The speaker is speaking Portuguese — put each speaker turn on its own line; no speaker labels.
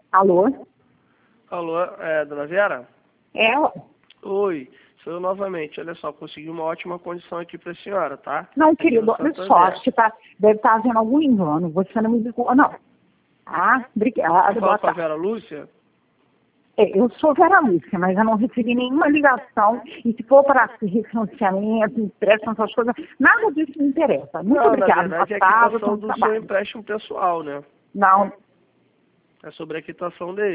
Alô?
Alô, dona Vera?
Ela?
Oi, sou eu novamente. Olha só, consegui uma ótima condição aqui para a senhora, tá?
Não,
Aqui
querido,
no
olha
Santander.
só, acho que deve estar havendo algum engano. Você não me ligou, não. Ah, obrigada,
Você
boa
fala com a
tarde.
Vera Lúcia?
Eu sou Vera Lúcia, mas eu não recebi nenhuma ligação. E se for para refinanciamento, empréstimo, essas coisas, nada disso me interessa. Muito
Não, na
obrigada.
verdade é a
Boa tarde,
quitação
bom
do seu
trabalho.
empréstimo pessoal, né?
Não,
É sobre a quitação dele.